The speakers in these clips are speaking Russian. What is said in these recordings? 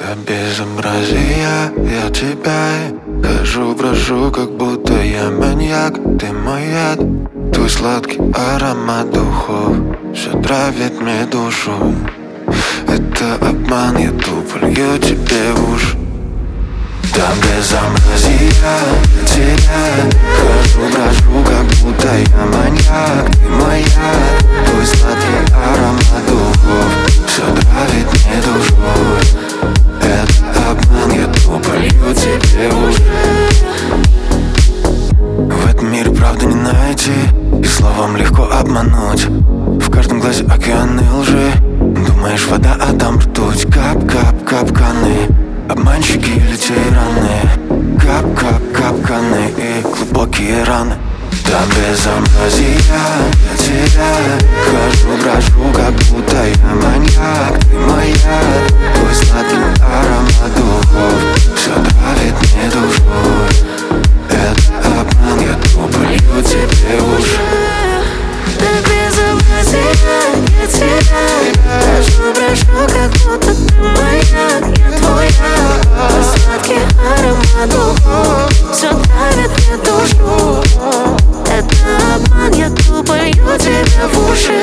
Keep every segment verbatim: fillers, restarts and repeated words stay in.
Это безобразие, я тебя хожу, прошу, как будто я маньяк. Ты мой яд, твой сладкий аромат духов все травит мне душу. Это обман, я тупо лью тебе в уши. Там безобразие, я тебя хожу, прошу, как будто я маньяк. Ты мой яд, твой сладкий аромат духов все травит мне душу. Это обман, я тупо лью тебе в уши. В этом мире правды не найти, и словом легко обмануть. В каждом глазе океаны лжи. Думаешь, вода, а там ртуть. Кап-кап, капканы, обманщики или тираны. Кап-кап, капканы и глубокие раны. Там безобразие, я тебя хожу, прошу, как будто я маньяк. Ты мой яд, твой сладкий аромат духов все травит мне душу. Это обман, я тупо лью тебе в уши. Так безобразие, я тебя хожу, прошу, как будто ты маньяк. Я твой яд, твой сладкий аромат духов все травит мне душу. Это обман, я тупо лью тебе в уши.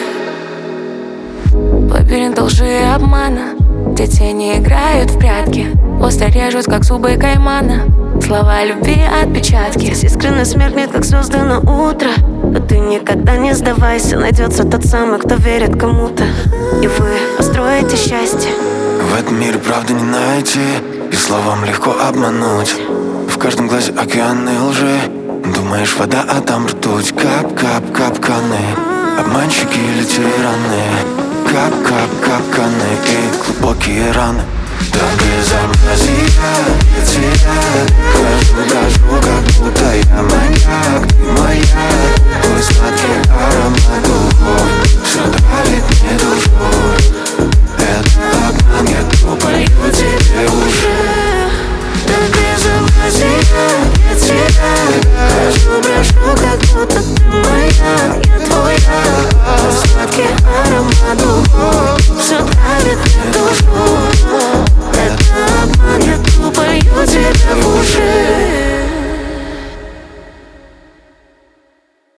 Лабиринт лжи и обмана, где тени играют в прятки, остро режут, как зубы каймана. Слова любви отпечатки. Здесь искренне смеркнет, как звезды на утро. Но ты никогда не сдавайся, найдется тот самый, кто верит кому-то, и вы построите счастье. В этом мире правды не найти, и словом легко обмануть. В каждом глазе океаны лжи. Думаешь, вода, а там ртуть. Кап-кап, капканы, обманщики или тираны. Кап-кап, капканы и глубокие раны. Там безобразие, я тебя хожу, прошу, как будто я маньяк. Ты мой яд, твой сладкий аромат духов все травит мне душу. Это обман, я тупо лью тебе в уши. Так безобразие, я тебя хожу, прошу,